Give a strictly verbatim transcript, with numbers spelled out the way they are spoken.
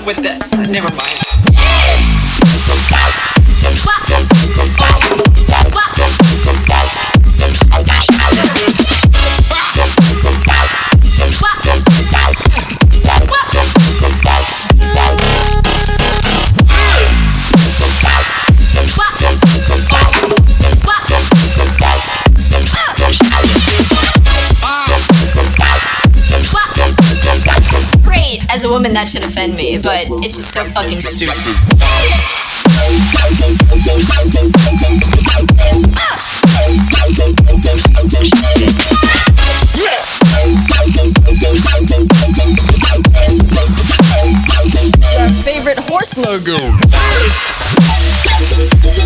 with the. Never mind. As a woman, that should offend me, but it's just so fucking stupid. Your favorite horse logo.